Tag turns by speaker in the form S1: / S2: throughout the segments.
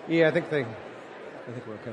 S1: Yeah, I think we're okay.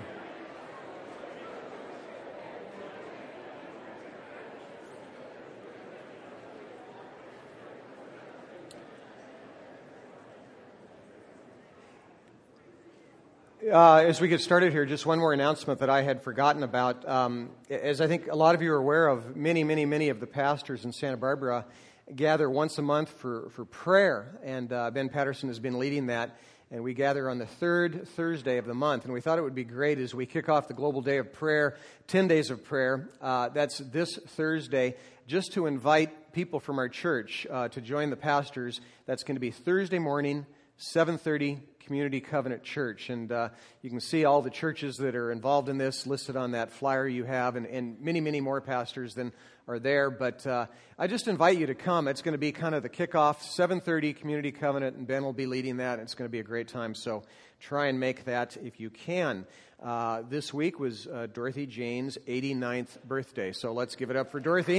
S1: As we get started here, just one more announcement that I had forgotten about. As I think a lot of you are aware of, many of the pastors in Santa Barbara gather once a month for prayer, and Ben Patterson has been leading that, and we gather on the third Thursday of the month, and we thought it would be great as we kick off the Global Day of Prayer, 10 days of prayer, that's this Thursday, just to invite people from our church to join the pastors. That's going to be Thursday morning, 7:30, Community Covenant Church. And you can see all the churches that are involved in this listed on that flyer you have, and many more pastors than are there. But I just invite you to come. It's going to be kind of the kickoff, 7:30, Community Covenant, and Ben will be leading that. It's going to be a great time, so try and make that if you can. This week was Dorothy Jane's 89th birthday, so let's give it up for Dorothy.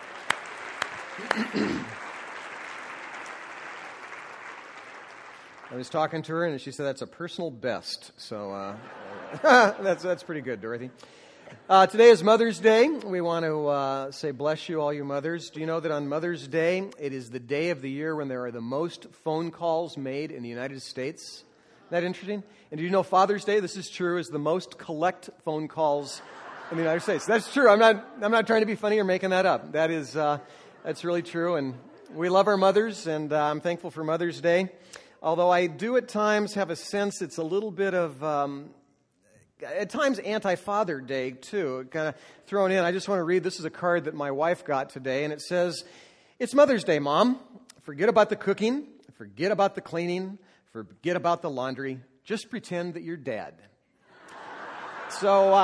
S1: I was talking to her, and she said that's a personal best. So that's pretty good, Dorothy. Today is Mother's Day. We want to say bless you, all you mothers. Do you know that on Mother's Day, it is the day of the year when there are the most phone calls made in the United States? Isn't that interesting? And do you know Father's Day, this is true, is the most collect phone calls in the United States? That's true. I'm not trying to be funny or making that up. That is that's really true, and we love our mothers, and I'm thankful for Mother's Day. Although I do at times have a sense it's a little bit of, at times, anti-Father Day, too. Kind of thrown in. I just want to read, this is a card that my wife got today, and it says, "It's Mother's Day, Mom. Forget about the cooking, forget about the cleaning, forget about the laundry. Just pretend that you're Dad." So,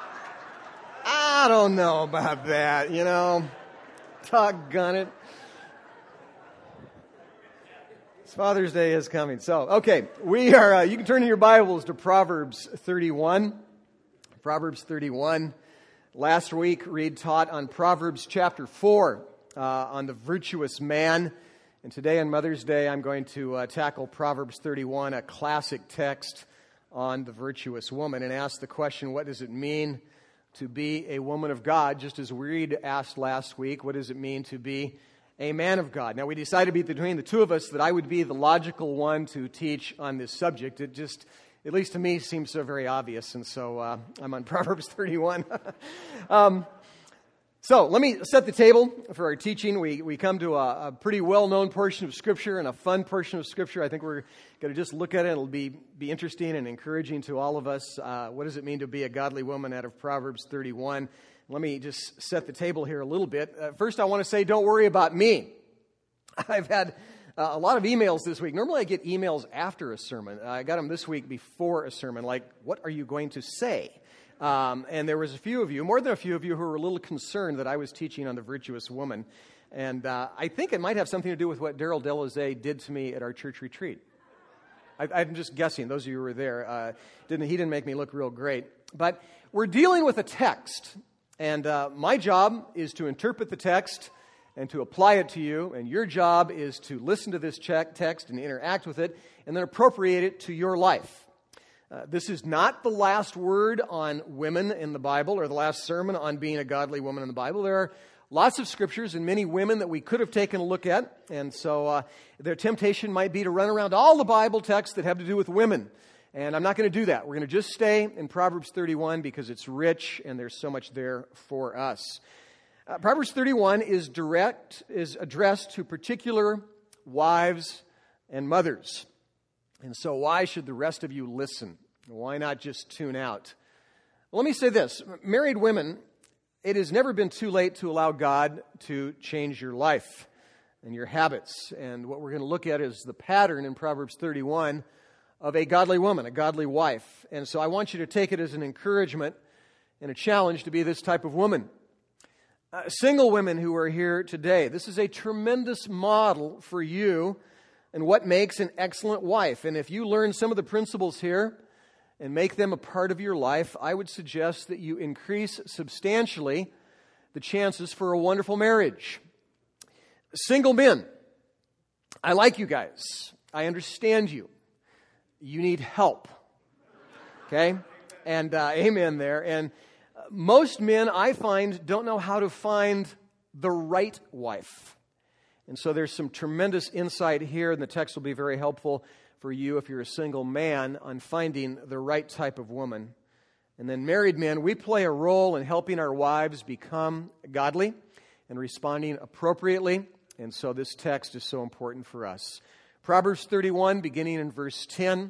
S1: I don't know about that, you know. Doggone it. Father's Day is coming. So, okay, we are, you can turn in your Bibles to Proverbs 31. Proverbs 31. Last week, Reed taught on Proverbs chapter 4, on the virtuous man. And today on Mother's Day, I'm going to tackle Proverbs 31, a classic text on the virtuous woman, and ask the question, what does it mean to be a woman of God? Just as Reed asked last week, what does it mean to be a man of God? Now, we decided between the two of us that I would be the logical one to teach on this subject. It just, at least to me, seems so very obvious, and so I'm on Proverbs 31. So, let me set the table for our teaching. We come to a pretty well-known portion of Scripture and a fun portion of Scripture. I think we're going to just look at it. It'll be interesting and encouraging to all of us. What does it mean to be a godly woman out of Proverbs 31? Let me just set the table here a little bit. First, I want to say, don't worry about me. I've had a lot of emails this week. Normally, I get emails after a sermon. I got them this week before a sermon, like, what are you going to say? And there was a few of you, more than a few of you, who were a little concerned that I was teaching on the virtuous woman. And I think it might have something to do with what Daryl Delazay did to me at our church retreat. I'm just guessing. Those of you who were there, he didn't make me look real great. But we're dealing with a text. And my job is to interpret the text and to apply it to you. And your job is to listen to this text and interact with it and then appropriate it to your life. This is not the last word on women in the Bible or the last sermon on being a godly woman in the Bible. There are lots of scriptures and many women that we could have taken a look at. And so their temptation might be to run around all the Bible texts that have to do with women. And I'm not going to do that. We're going to just stay in Proverbs 31 because it's rich and there's so much there for us. Proverbs 31 is addressed to particular wives and mothers. And so why should the rest of you listen? Why not just tune out? Well, let me say this. Married women, it has never been too late to allow God to change your life and your habits. And what we're going to look at is the pattern in Proverbs 31 of a godly woman, a godly wife. And so I want you to take it as an encouragement and a challenge to be this type of woman. Single women who are here today, this is a tremendous model for you and what makes an excellent wife. And if you learn some of the principles here and make them a part of your life, I would suggest that you increase substantially the chances for a wonderful marriage. Single men, I like you guys. I understand you. You need help. Okay? And amen there. And most men, I find, don't know how to find the right wife. And so there's some tremendous insight here, and the text will be very helpful for you if you're a single man on finding the right type of woman. And then married men, we play a role in helping our wives become godly and responding appropriately. And so this text is so important for us. Proverbs 31, beginning in verse 10.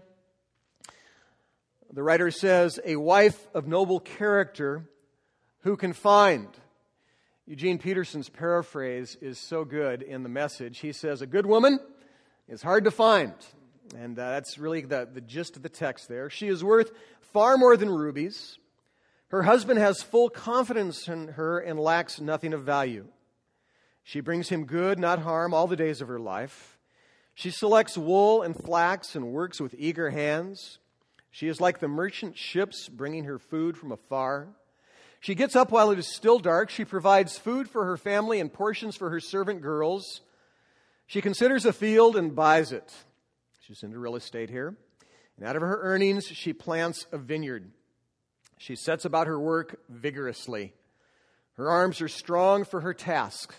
S1: The writer says, "A wife of noble character, who can find?" Eugene Peterson's paraphrase is so good in the Message. He says, "A good woman is hard to find." And that's really the gist of the text there. "She is worth far more than rubies. Her husband has full confidence in her and lacks nothing of value. She brings him good, not harm, all the days of her life. She selects wool and flax and works with eager hands. She is like the merchant ships bringing her food from afar. She gets up while it is still dark. She provides food for her family and portions for her servant girls. She considers a field and buys it." She's into real estate here. "And out of her earnings, she plants a vineyard. She sets about her work vigorously. Her arms are strong for her task.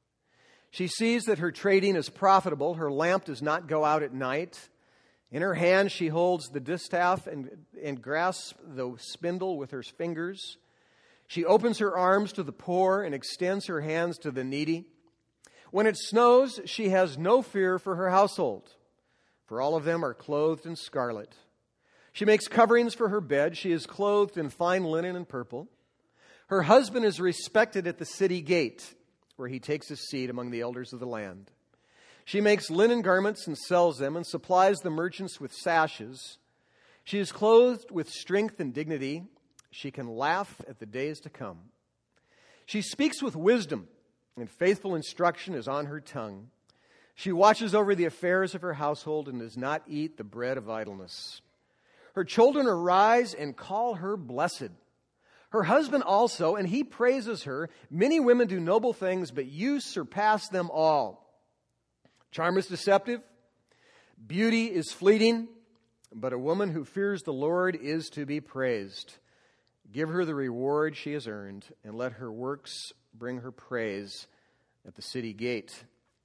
S1: She sees that her trading is profitable. Her lamp does not go out at night. In her hand, she holds the distaff and grasps the spindle with her fingers. She opens her arms to the poor and extends her hands to the needy. When it snows, she has no fear for her household, for all of them are clothed in scarlet. She makes coverings for her bed. She is clothed in fine linen and purple. Her husband is respected at the city gate, where he takes his seat among the elders of the land. She makes linen garments and sells them and supplies the merchants with sashes. She is clothed with strength and dignity. She can laugh at the days to come. She speaks with wisdom, and faithful instruction is on her tongue. She watches over the affairs of her household and does not eat the bread of idleness. Her children arise and call her blessed. Her husband also, and he praises her. Many women do noble things, but you surpass them all. Charm is deceptive. Beauty is fleeting, but a woman who fears the Lord is to be praised. Give her the reward she has earned, and let her works bring her praise at the city gate.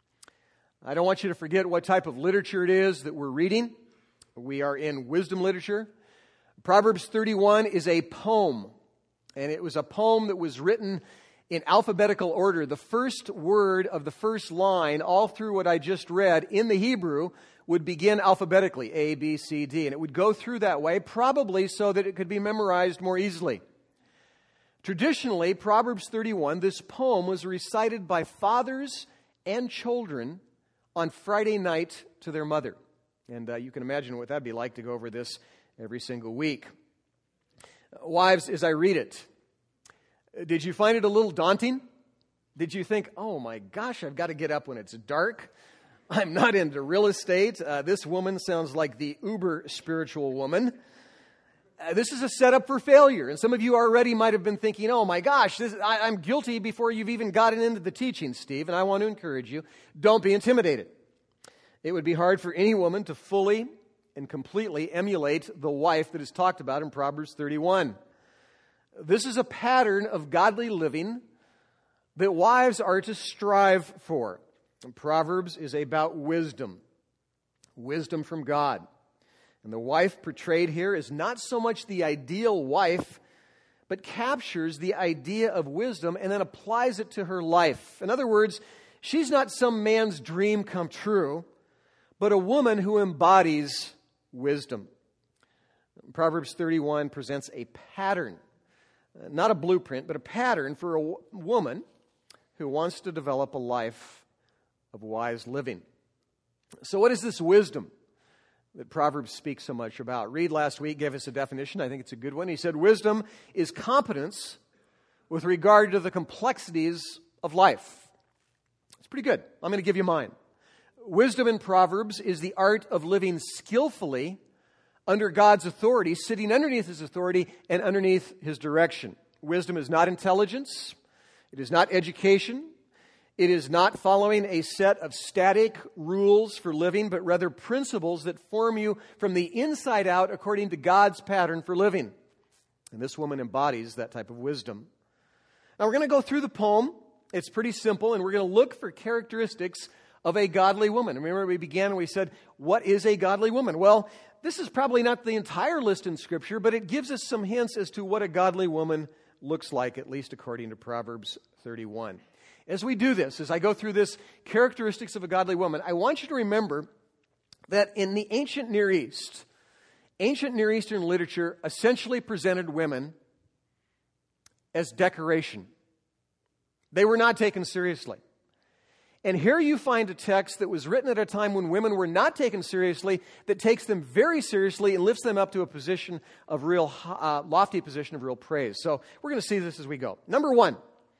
S1: I don't want you to forget what type of literature it is that we're reading. We are in wisdom literature. Proverbs 31 is a poem, and it was a poem that was written in alphabetical order. The first word of the first line, all through what I just read, in the Hebrew, would begin alphabetically, A, B, C, D. And it would go through that way, probably so that it could be memorized more easily. Traditionally, Proverbs 31, this poem was recited by fathers and children on Friday night to their mother. And you can imagine what that'd be like to go over this every single week. Wives, as I read it, did you find it a little daunting? Did you think, oh my gosh, I've got to get up when it's dark? I'm not into real estate. This woman sounds like the uber spiritual woman. This is a setup for failure. And some of you already might have been thinking, oh my gosh, I'm guilty before you've even gotten into the teaching, Steve. And I want to encourage you, don't be intimidated. It would be hard for any woman to fully and completely emulate the wife that is talked about in Proverbs 31. This is a pattern of godly living that wives are to strive for. And Proverbs is about wisdom from God. And the wife portrayed here is not so much the ideal wife, but captures the idea of wisdom and then applies it to her life. In other words, she's not some man's dream come true, but a woman who embodies wisdom. Proverbs 31 presents a pattern, not a blueprint, but a pattern for a woman who wants to develop a life of wise living. So what is this wisdom that Proverbs speaks so much about? Reed last week gave us a definition. I think it's a good one. He said, wisdom is competence with regard to the complexities of life. It's pretty good. I'm going to give you mine. Wisdom in Proverbs is the art of living skillfully under God's authority, sitting underneath His authority and underneath His direction. Wisdom is not intelligence. It is not education. It is not following a set of static rules for living, but rather principles that form you from the inside out according to God's pattern for living. And this woman embodies that type of wisdom. Now we're going to go through the poem. It's pretty simple, and we're going to look for characteristics of a godly woman. Remember, we began and we said, what is a godly woman? Well, this is probably not the entire list in Scripture, but it gives us some hints as to what a godly woman looks like, at least according to Proverbs 31. As we do this, as I go through this characteristics of a godly woman, I want you to remember that in the ancient Near Eastern literature essentially presented women as decoration. They were not taken seriously. And here you find a text that was written at a time when women were not taken seriously, that takes them very seriously and lifts them up to a position of real, lofty position of real praise. So we're going to see this as we go. Number one,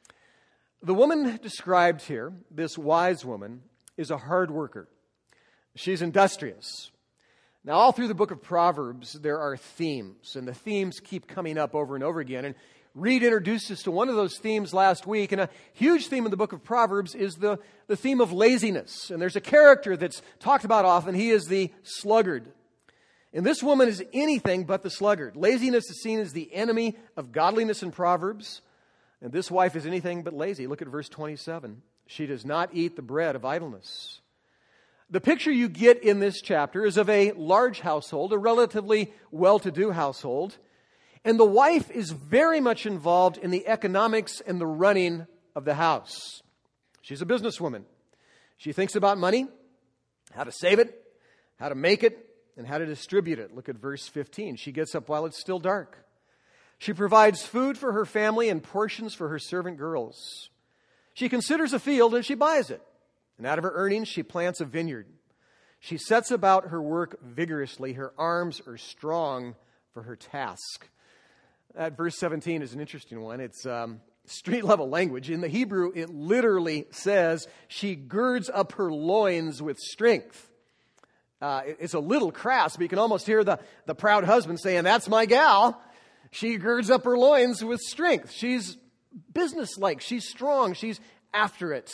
S1: the woman described here, this wise woman, is a hard worker. She's industrious. Now, all through the book of Proverbs, there are themes, and the themes keep coming up over and over again. And Reed introduced us to one of those themes last week, and a huge theme in the book of Proverbs is the theme of laziness. And there's a character that's talked about often. He is the sluggard. And this woman is anything but the sluggard. Laziness is seen as the enemy of godliness in Proverbs, and this wife is anything but lazy. Look at verse 27. She does not eat the bread of idleness. The picture you get in this chapter is of a large household, a relatively well-to-do household. And the wife is very much involved in the economics and the running of the house. She's a businesswoman. She thinks about money, how to save it, how to make it, and how to distribute it. Look at verse 15. She gets up while it's still dark. She provides food for her family and portions for her servant girls. She considers a field and she buys it. And out of her earnings, she plants a vineyard. She sets about her work vigorously. Her arms are strong for her task. That verse 17 is an interesting one. It's street-level language. In the Hebrew, it literally says, she girds up her loins with strength. It's a little crass, but you can almost hear the proud husband saying, that's my gal. She girds up her loins with strength. She's businesslike. She's strong. She's after it.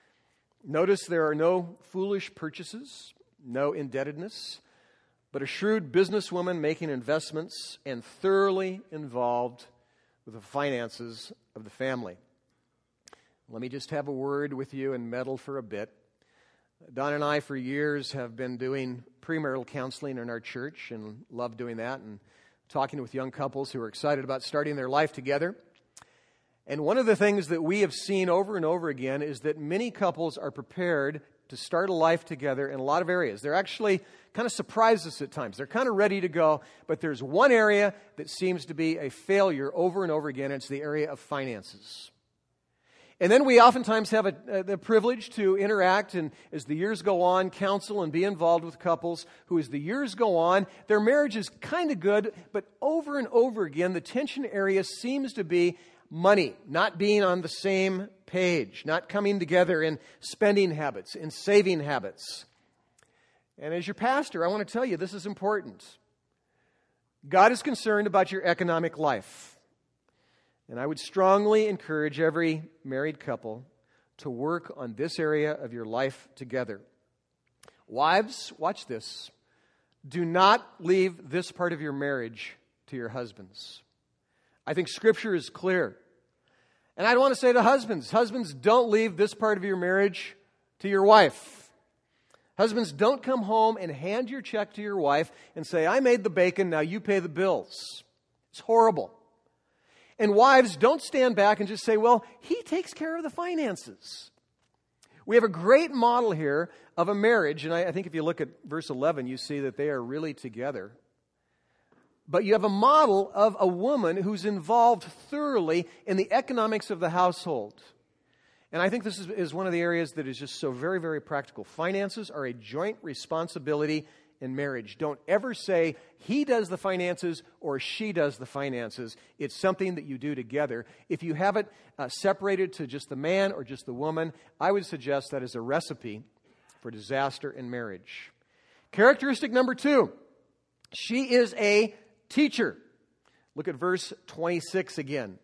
S1: Notice there are no foolish purchases, no indebtedness, but a shrewd businesswoman making investments and thoroughly involved with the finances of the family. Let me just have a word with you and meddle for a bit. Don and I, for years, have been doing premarital counseling in our church and love doing that and talking with young couples who are excited about starting their life together. And one of the things that we have seen over and over again is that many couples are prepared to start a life together in a lot of areas. They're actually kind of surprised us at times. They're kind of ready to go, but there's one area that seems to be a failure over and over again. It's the area of finances. And then we oftentimes have the privilege to interact and as the years go on, counsel and be involved with couples who as the years go on, their marriage is kind of good, but over and over again, the tension area seems to be money, not being on the same page, not coming together in spending habits, in saving habits. And as your pastor, I want to tell you this is important. God is concerned about your economic life. And I would strongly encourage every married couple to work on this area of your life together. Wives, watch this. Do not leave this part of your marriage to your husbands. I think Scripture is clear. And I want to say to husbands, don't leave this part of your marriage to your wife. Husbands, don't come home and hand your check to your wife and say, I made the bacon, now you pay the bills. It's horrible. And wives, don't stand back and just say, well, he takes care of the finances. We have a great model here of a marriage, and I think if you look at verse 11, you see that they are really together. But you have a model of a woman who's involved thoroughly in the economics of the household. And I think this is one of the areas that is just so very, very practical. Finances are a joint responsibility in marriage. Don't ever say he does the finances or she does the finances. It's something that you do together. If you have it separated to just the man or just the woman, I would suggest that is a recipe for disaster in marriage. Characteristic number 2, she is a teacher. Look at verse 26 again.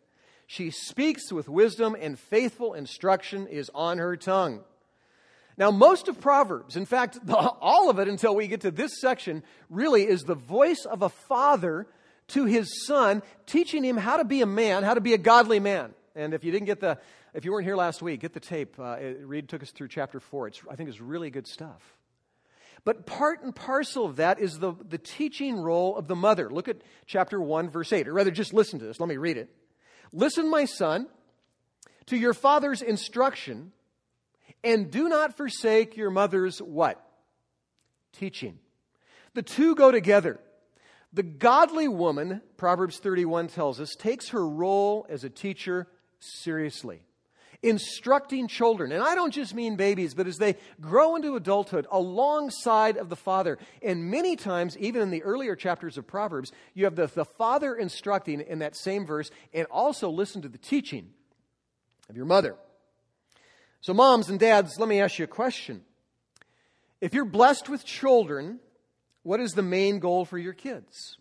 S1: She speaks with wisdom, and faithful instruction is on her tongue. Now, most of Proverbs, in fact, all of it until we get to this section, really is the voice of a father to his son, teaching him how to be a man, how to be a godly man. And if you weren't here last week, get the tape. Reed took us through chapter 4. I think it's really good stuff. But part and parcel of that is the teaching role of the mother. Look at chapter 1, verse 8. Or rather, just listen to this. Let me read it. Listen, my son, to your father's instruction, and do not forsake your mother's what? Teaching. The two go together. The godly woman, Proverbs 31 tells us, takes her role as a teacher seriously, instructing children. And I don't just mean babies, but as they grow into adulthood alongside of the father. And many times, even in the earlier chapters of Proverbs, you have the father instructing in that same verse, and also listen to the teaching of your mother. So moms and dads, let me ask you a question. If you're blessed with children, what is the main goal for your kids?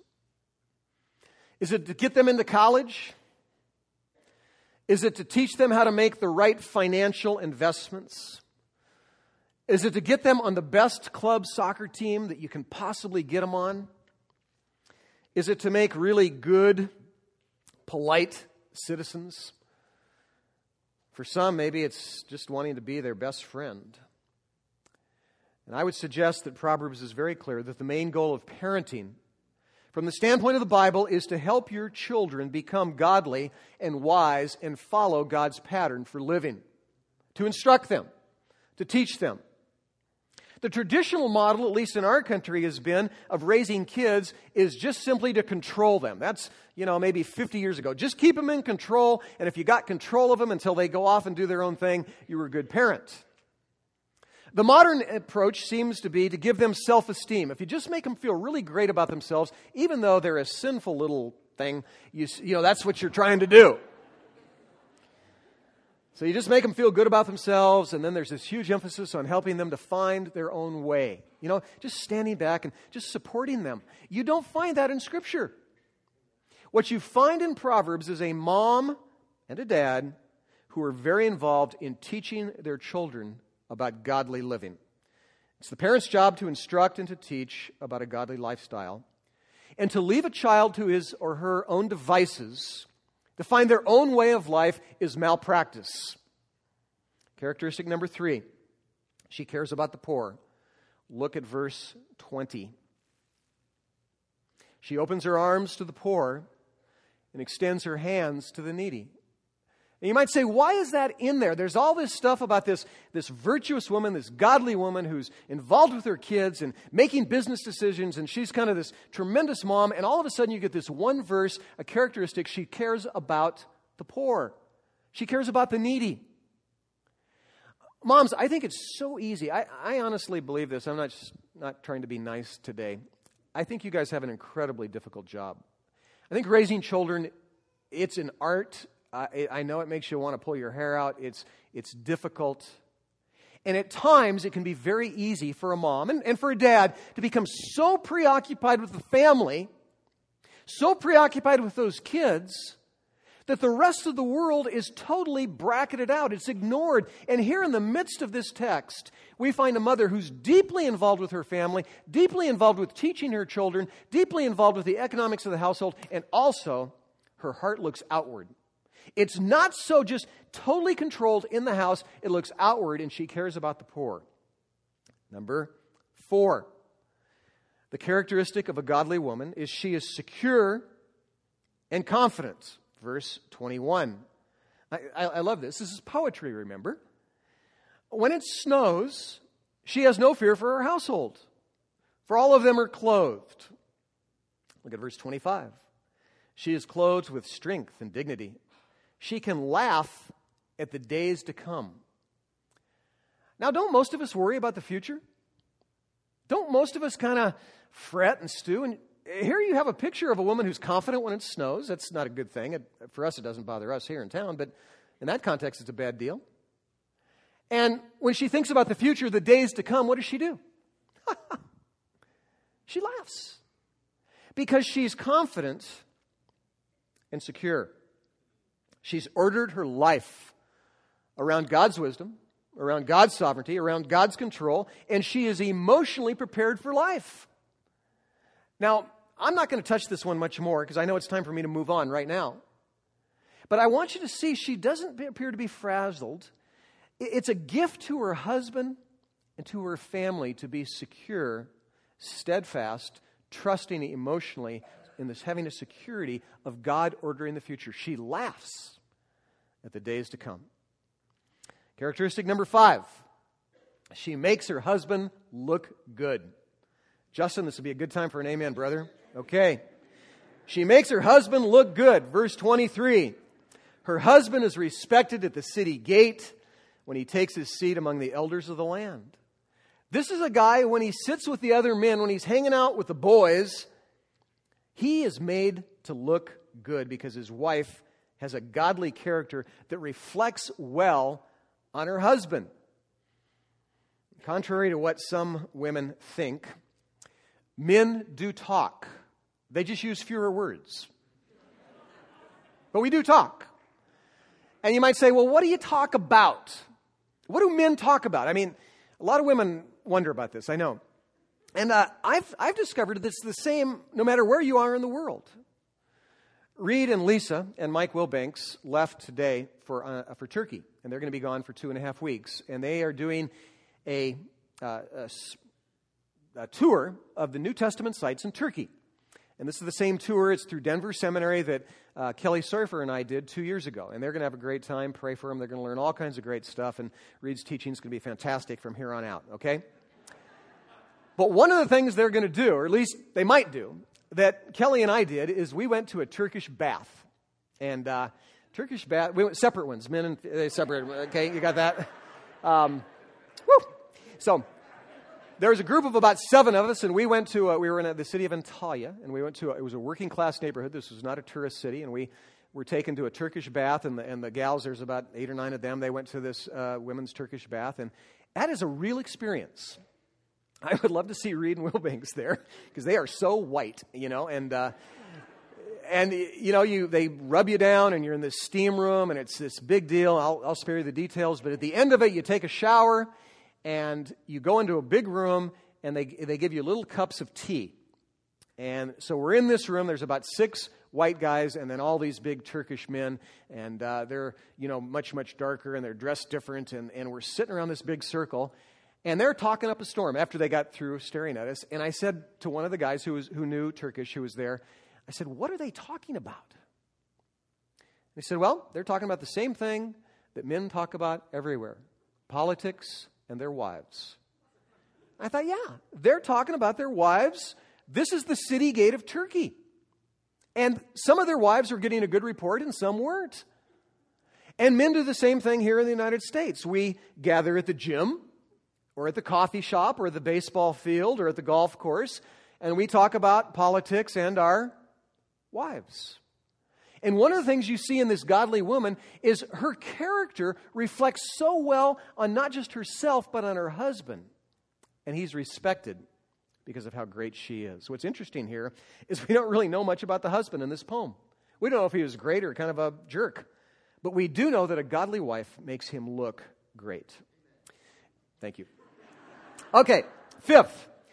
S1: Is it to get them into college? Is it to teach them how to make the right financial investments? Is it to get them on the best club soccer team that you can possibly get them on? Is it to make really good, polite citizens? For some, maybe it's just wanting to be their best friend. And I would suggest that Proverbs is very clear that the main goal of parenting, from the standpoint of the Bible, is to help your children become godly and wise and follow God's pattern for living, to instruct them, to teach them. The traditional model, at least in our country, has been of raising kids is just simply to control them. That's, maybe 50 years ago. Just keep them in control, and if you got control of them until they go off and do their own thing, you were a good parent. The modern approach seems to be to give them self-esteem. If you just make them feel really great about themselves, even though they're a sinful little thing, that's what you're trying to do. So you just make them feel good about themselves, and then there's this huge emphasis on helping them to find their own way. Just standing back and just supporting them. You don't find that in Scripture. What you find in Proverbs is a mom and a dad who are very involved in teaching their children about godly living. It's the parent's job to instruct and to teach about a godly lifestyle. And to leave a child to his or her own devices to find their own way of life is malpractice. Characteristic number 3, she cares about the poor. Look at verse 20. She opens her arms to the poor and extends her hands to the needy. And you might say, why is that in there? There's all this stuff about this virtuous woman, this godly woman who's involved with her kids and making business decisions, and she's kind of this tremendous mom, and all of a sudden you get this one verse, a characteristic, she cares about the poor. She cares about the needy. Moms, I think it's so easy. I honestly believe this. I'm not trying to be nice today. I think you guys have an incredibly difficult job. I think raising children, it's an art. I know it makes you want to pull your hair out. It's difficult. And at times, it can be very easy for a mom and for a dad to become so preoccupied with the family, so preoccupied with those kids, that the rest of the world is totally bracketed out. It's ignored. And here in the midst of this text, we find a mother who's deeply involved with her family, deeply involved with teaching her children, deeply involved with the economics of the household, and also her heart looks outward. It's not so just totally controlled in the house. It looks outward, and she cares about the poor. Number 4, the characteristic of a godly woman is she is secure and confident. Verse 21. I love this. This is poetry, remember? When it snows, she has no fear for her household, for all of them are clothed. Look at verse 25. She is clothed with strength and dignity. She can laugh at the days to come. Now, don't most of us worry about the future? Don't most of us kind of fret and stew? And here you have a picture of a woman who's confident when it snows. That's not a good thing. For us, it doesn't bother us here in town, but in that context, it's a bad deal. And when she thinks about the future, the days to come, what does she do? She laughs because she's confident and secure. She's ordered her life around God's wisdom, around God's sovereignty, around God's control, and she is emotionally prepared for life. Now, I'm not going to touch this one much more because I know it's time for me to move on right now. But I want you to see she doesn't appear to be frazzled. It's a gift to her husband and to her family to be secure, steadfast, trusting emotionally in this, having a security of God ordering the future. She laughs at the days to come. Characteristic number 5, she makes her husband look good. Justin, this would be a good time for an amen, brother. Okay. She makes her husband look good. Verse 23. Her husband is respected at the city gate when he takes his seat among the elders of the land. This is a guy, when he sits with the other men, when he's hanging out with the boys, he is made to look good because his wife has a godly character that reflects well on her husband. Contrary to what some women think, men do talk. They just use fewer words. But we do talk. And you might say, well, what do you talk about? What do men talk about? I mean, a lot of women wonder about this, I know. And I've discovered that it's the same no matter where you are in the world. Reed and Lisa and Mike Wilbanks left today for Turkey, and they're going to be gone for 2.5 weeks. And they are doing a tour of the New Testament sites in Turkey. And this is the same tour. It's through Denver Seminary that Kelly Surfer and I did 2 years ago. And they're going to have a great time. Pray for them. They're going to learn all kinds of great stuff. And Reed's teaching is going to be fantastic from here on out, okay? But one of the things they're going to do, or at least they might do, that Kelly and I did, is we went to a Turkish bath. And Turkish bath, we went separate ones, men and they separated. Okay, you got that? So there was a group of about 7 of us, and we went to, we were in the city of Antalya, and we went to, it was a working class neighborhood. This was not a tourist city, and we were taken to a Turkish bath, and the gals, there's about 8 or 9 of them, they went to this women's Turkish bath, and that is a real experience. I would love to see Reed and Wilbanks there because they are so white, you know, and you know, they rub you down and you're in this steam room and it's this big deal. I'll spare you the details, but at the end of it, you take a shower and you go into a big room and they give you little cups of tea. And so we're in this room. There's about 6 white guys and then all these big Turkish men, and they're, you know, much, much darker and they're dressed different, and we're sitting around this big circle. And they're talking up a storm after they got through staring at us. And I said to one of the guys who knew Turkish, who was there, I said, what are they talking about? They said, well, they're talking about the same thing that men talk about everywhere, politics and their wives. I thought, yeah, they're talking about their wives. This is the city gate of Turkey. And some of their wives were getting a good report and some weren't. And men do the same thing here in the United States. We gather at the gym, or at the coffee shop, or at the baseball field, or at the golf course, and we talk about politics and our wives. And one of the things you see in this godly woman is her character reflects so well on not just herself, but on her husband. And he's respected because of how great she is. What's interesting here is we don't really know much about the husband in this poem. We don't know if he was great or kind of a jerk. But we do know that a godly wife makes him look great. Thank you. Okay, 5th,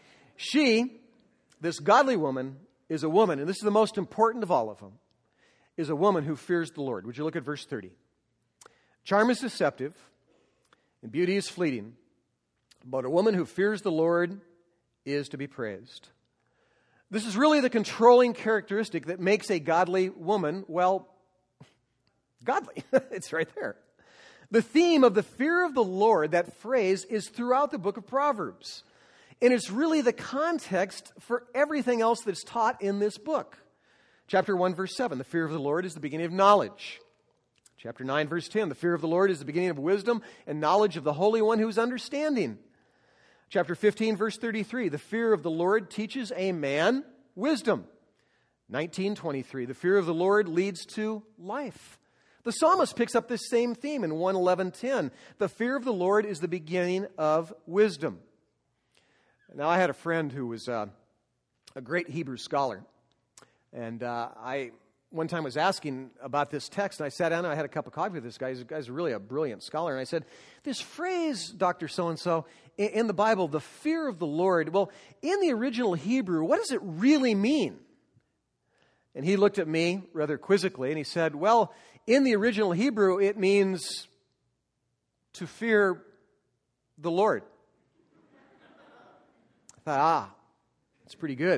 S1: this godly woman, is a woman, and this is the most important of all of them, is a woman who fears the Lord. Would you look at verse 30? Charm is deceptive, and beauty is fleeting, but a woman who fears the Lord is to be praised. This is really the controlling characteristic that makes a godly woman, well, godly. It's right there. The theme of the fear of the Lord, that phrase, is throughout the book of Proverbs. And it's really the context for everything else that's taught in this book. Chapter 1, verse 7, the fear of the Lord is the beginning of knowledge. Chapter 9, verse 10, the fear of the Lord is the beginning of wisdom and knowledge of the Holy One who is understanding. Chapter 15, verse 33, the fear of the Lord teaches a man wisdom. 19:23, the fear of the Lord leads to life. The psalmist picks up this same theme in 1:11:10. The fear of the Lord is the beginning of wisdom. Now, I had a friend who was a great Hebrew scholar. And one time was asking about this text, and I sat down and I had a cup of coffee with this guy. This guy's really a brilliant scholar. And I said, this phrase, Dr. So-and-so, in the Bible, the fear of the Lord, well, in the original Hebrew, what does it really mean? And he looked at me rather quizzically, and he said, well, in the original Hebrew, it means to fear the Lord. I thought, that's pretty good.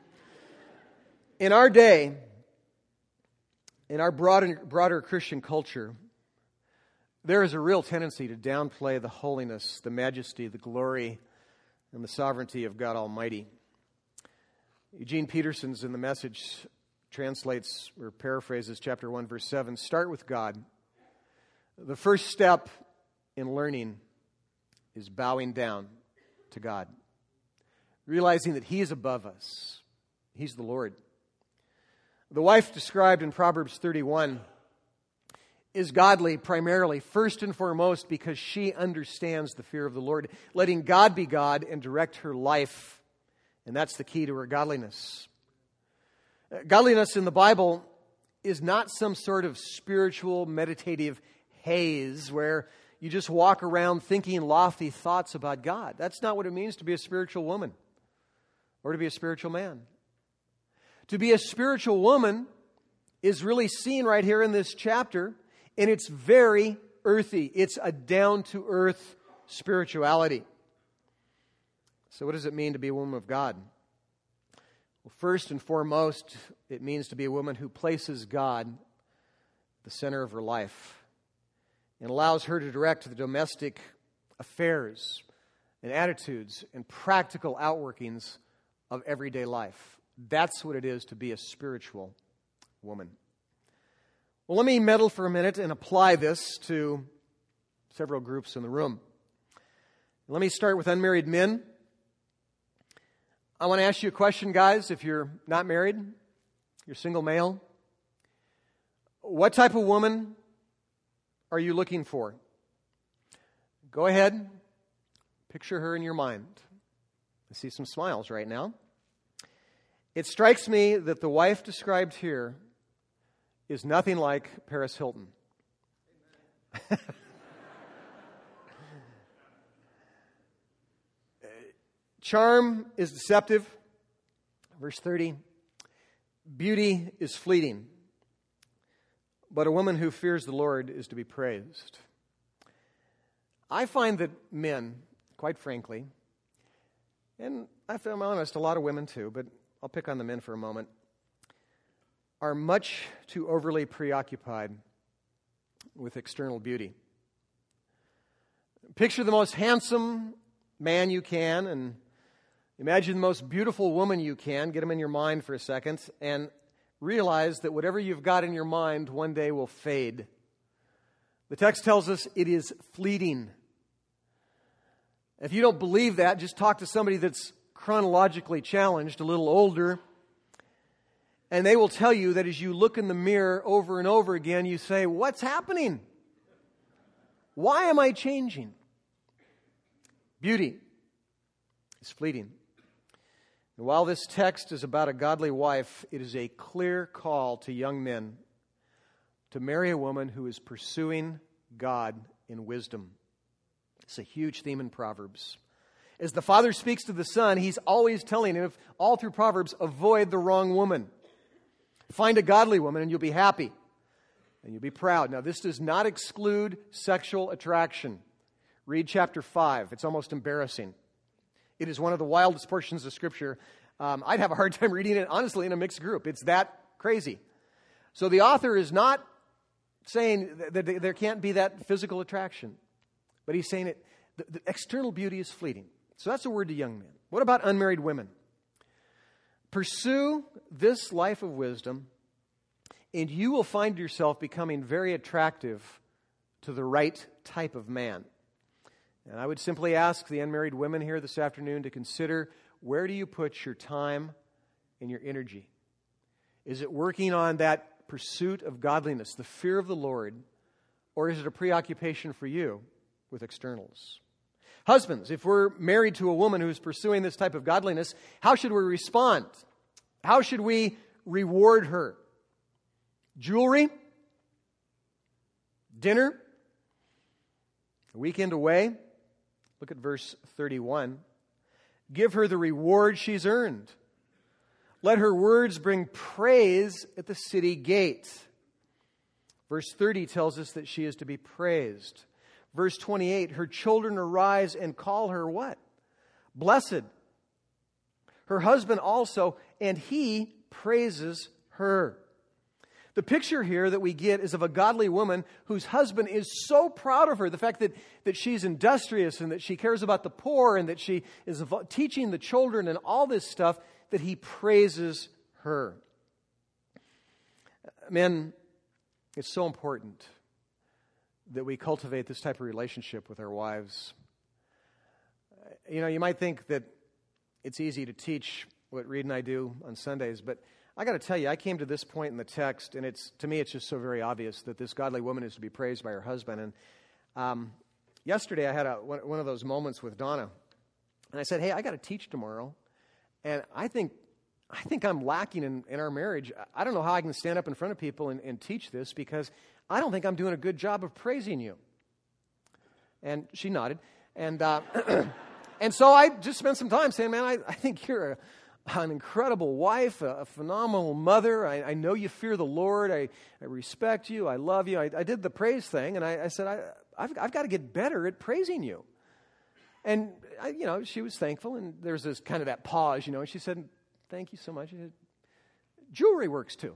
S1: In our day, in our broader Christian culture, there is a real tendency to downplay the holiness, the majesty, the glory, and the sovereignty of God Almighty. Eugene Peterson's in the Message translates or paraphrases chapter 1, verse 7, start with God. The first step in learning is bowing down to God, realizing that He is above us. He's the Lord. The wife described in Proverbs 31 is godly primarily, first and foremost, because she understands the fear of the Lord, letting God be God and direct her life. And that's the key to her godliness. Godliness in the Bible is not some sort of spiritual, meditative haze where you just walk around thinking lofty thoughts about God. That's not what it means to be a spiritual woman or to be a spiritual man. To be a spiritual woman is really seen right here in this chapter, and it's very earthy. It's a down-to-earth spirituality. So what does it mean to be a woman of God? Well, first and foremost, it means to be a woman who places God at the center of her life and allows her to direct the domestic affairs and attitudes and practical outworkings of everyday life. That's what it is to be a spiritual woman. Well, let me meddle for a minute and apply this to several groups in the room. Let me start with unmarried men. I want to ask you a question, guys. If you're not married, you're single male, what type of woman are you looking for? Go ahead. Picture her in your mind. I see some smiles right now. It strikes me that the wife described here is nothing like Paris Hilton. Charm is deceptive. Verse 30. Beauty is fleeting, but a woman who fears the Lord is to be praised. I find that men, quite frankly, and if I'm honest, a lot of women too, but I'll pick on the men for a moment, are much too overly preoccupied with external beauty. Picture the most handsome man you can and imagine the most beautiful woman you can. Get them in your mind for a second and realize that whatever you've got in your mind one day will fade. The text tells us it is fleeting. If you don't believe that, just talk to somebody that's chronologically challenged, a little older, and they will tell you that as you look in the mirror over and over again, you say, what's happening? Why am I changing? Beauty is fleeting. And while this text is about a godly wife, it is a clear call to young men to marry a woman who is pursuing God in wisdom. It's a huge theme in Proverbs. As the father speaks to the son, he's always telling him, all through Proverbs, avoid the wrong woman. Find a godly woman and you'll be happy and you'll be proud. Now, this does not exclude sexual attraction. Read chapter 5. It's almost embarrassing. It is one of the wildest portions of Scripture. I'd have a hard time reading it, honestly, in a mixed group. It's that crazy. So the author is not saying that there can't be that physical attraction, but he's saying the external beauty is fleeting. So that's a word to young men. What about unmarried women? Pursue this life of wisdom, and you will find yourself becoming very attractive to the right type of man. And I would simply ask the unmarried women here this afternoon to consider, where do you put your time and your energy? Is it working on that pursuit of godliness, the fear of the Lord, or is it a preoccupation for you with externals? Husbands, if we're married to a woman who's pursuing this type of godliness, how should we respond? How should we reward her? jewelry, dinner, a weekend away. Look at verse 31. Give her the reward she's earned. Let her words bring praise at the city gate. Verse 30 tells us that she is to be praised. Verse 28, her children arise and call her what? Blessed. Her husband also, and he praises her. The picture here that we get is of a godly woman whose husband is so proud of her. The fact that she's industrious and that she cares about the poor and that she is teaching the children and all this stuff, that he praises her. Men, it's so important that we cultivate this type of relationship with our wives. You know, you might think that it's easy to teach what Reed and I do on Sundays, but I got to tell you, I came to this point in the text, and to me, it's just so very obvious that this godly woman is to be praised by her husband. And yesterday, I had one of those moments with Donna, and I said, "Hey, I got to teach tomorrow, and I think I'm lacking in our marriage. I don't know how I can stand up in front of people and teach this because I don't think I'm doing a good job of praising you." And she nodded, and and so I just spent some time saying, "Man, I think you're an incredible wife, a phenomenal mother. I know you fear the Lord. I respect you. I love you." I did the praise thing, and I said, I've got to get better at praising you. And, she was thankful, and there's this kind of that pause, and she said, "Thank you so much." She said, "Jewelry works too."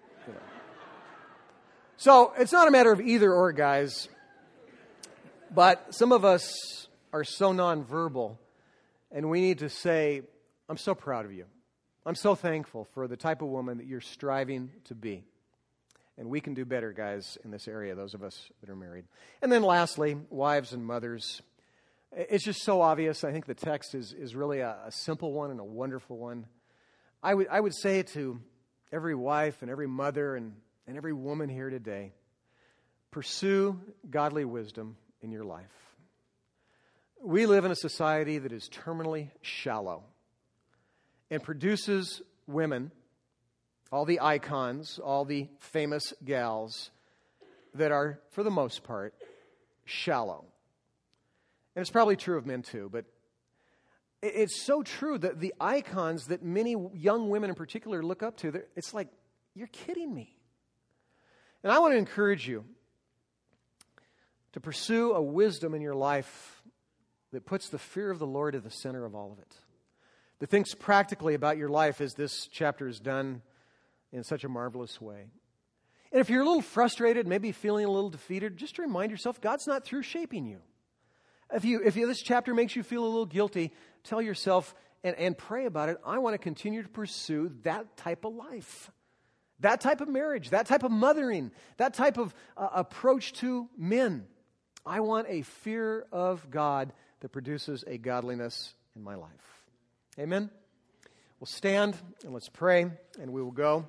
S1: So it's not a matter of either or, guys. But some of us are so nonverbal, and we need to say, "I'm so proud of you. I'm so thankful for the type of woman that you're striving to be." And we can do better, guys, in this area, those of us that are married. And then lastly, wives and mothers. It's just so obvious. I think the text is really a simple one and a wonderful one. I would say to every wife and every mother and every woman here today, pursue godly wisdom in your life. We live in a society that is terminally shallow and produces women, all the icons, all the famous gals, that are, for the most part, shallow. And it's probably true of men too, but it's so true that the icons that many young women in particular look up to, it's like, you're kidding me. And I want to encourage you to pursue a wisdom in your life that puts the fear of the Lord at the center of all of it. That thinks practically about your life as this chapter is done in such a marvelous way. And if you're a little frustrated, maybe feeling a little defeated, just remind yourself God's not through shaping you. If this chapter makes you feel a little guilty, tell yourself and pray about it. I want to continue to pursue that type of life, that type of marriage, that type of mothering, that type of approach to men. I want a fear of God that produces a godliness in my life. Amen? We'll stand and let's pray, and we will go.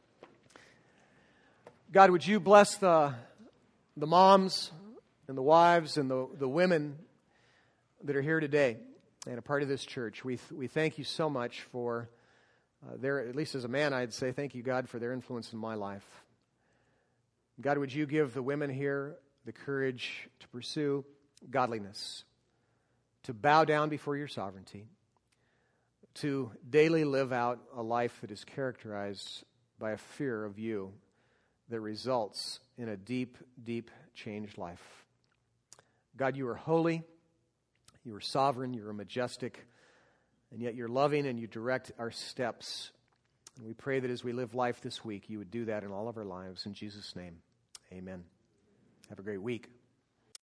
S1: God, would you bless the moms and the wives and the women that are here today and a part of this church. We thank you so much for at least as a man, I'd say thank you, God, for their influence in my life. God, would you give the women here the courage to pursue godliness, to bow down before your sovereignty, to daily live out a life that is characterized by a fear of you that results in a deep, deep changed life. God, you are holy, you are sovereign, you are majestic, and yet you're loving and you direct our steps. And we pray that as we live life this week, you would do that in all of our lives. In Jesus' name, amen. Have a great week.